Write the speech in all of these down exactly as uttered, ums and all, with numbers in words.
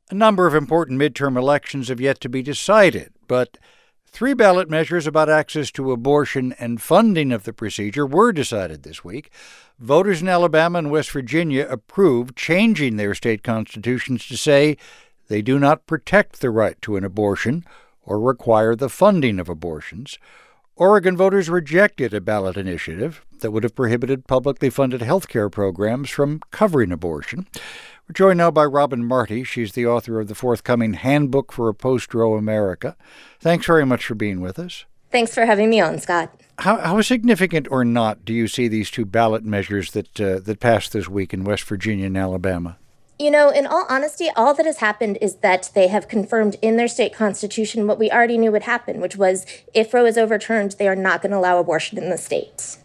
A number of important midterm elections have yet to be decided, but three ballot measures about access to abortion and funding of the procedure were decided this week. Voters in Alabama and West Virginia approved changing their state constitutions to say they do not protect the right to an abortion or require the funding of abortions. Oregon voters rejected a ballot initiative that would have prohibited publicly funded health care programs from covering abortion. We're joined now by Robin Marty. She's the author of the forthcoming Handbook for a Post-Roe America. Thanks very much for being with us. Thanks for having me on, Scott. How, how significant or not do you see these two ballot measures that uh, that passed this week in West Virginia and Alabama? You know, in all honesty, all that has happened is that they have confirmed in their state constitution what we already knew would happen, which was if Roe is overturned, they are not going to allow abortion in the state.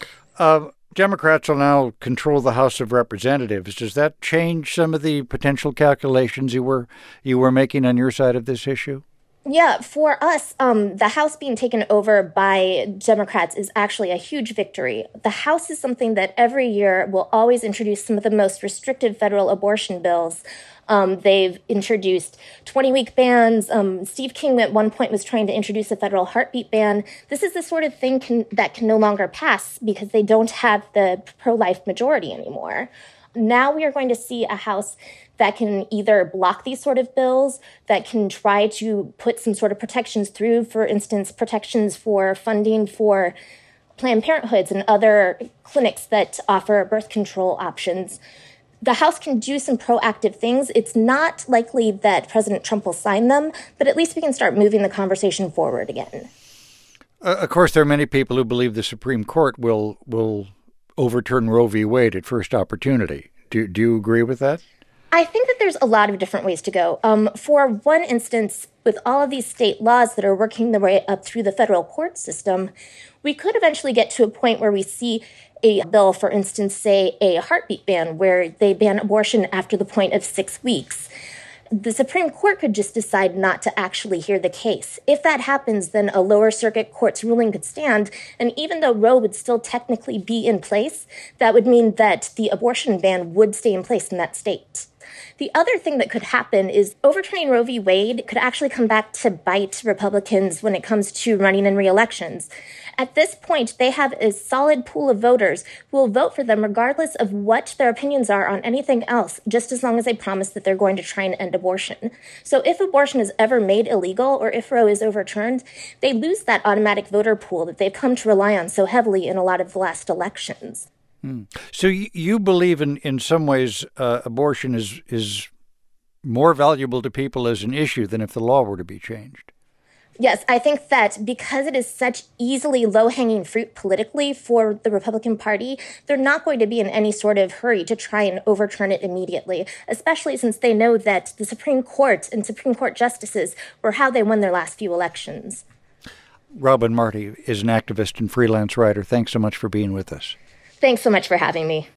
Uh, Democrats will now control the House of Representatives. Does that change some of the potential calculations you were you were making on your side of this issue? Yeah, for us, um, the House being taken over by Democrats is actually a huge victory. The House is something that every year will always introduce some of the most restrictive federal abortion bills. Um, they've introduced twenty-week bans. Um, Steve King at one point was trying to introduce a federal heartbeat ban. This is the sort of thing can, that can no longer pass because they don't have the pro-life majority anymore. Now we are going to see a House that can either block these sort of bills, that can try to put some sort of protections through, for instance, protections for funding for Planned Parenthoods and other clinics that offer birth control options. The House can do some proactive things. It's not likely that President Trump will sign them, but at least we can start moving the conversation forward again. Uh, of course, there are many people who believe the Supreme Court will will overturn Roe v. Wade at first opportunity. Do, do you agree with that? I think that there's a lot of different ways to go. Um, for one instance, with all of these state laws that are working their way up through the federal court system, we could eventually get to a point where we see a bill, for instance, say a heartbeat ban, where they ban abortion after the point of six weeks. The Supreme Court could just decide not to actually hear the case. If that happens, then a lower circuit court's ruling could stand, and even though Roe would still technically be in place, that would mean that the abortion ban would stay in place in that state. The other thing that could happen is overturning Roe v. Wade could actually come back to bite Republicans when it comes to running in re-elections. At this point, they have a solid pool of voters who will vote for them regardless of what their opinions are on anything else, just as long as they promise that they're going to try and end abortion. So if abortion is ever made illegal or if Roe is overturned, they lose that automatic voter pool that they've come to rely on so heavily in a lot of the last elections. Hmm. So you, you believe in, in some ways uh, abortion is is more valuable to people as an issue than if the law were to be changed? Yes, I think that because it is such easily low-hanging fruit politically for the Republican Party, they're not going to be in any sort of hurry to try and overturn it immediately, especially since they know that the Supreme Court and Supreme Court justices were how they won their last few elections. Robin Marty is an activist and freelance writer. Thanks so much for being with us. Thanks so much for having me.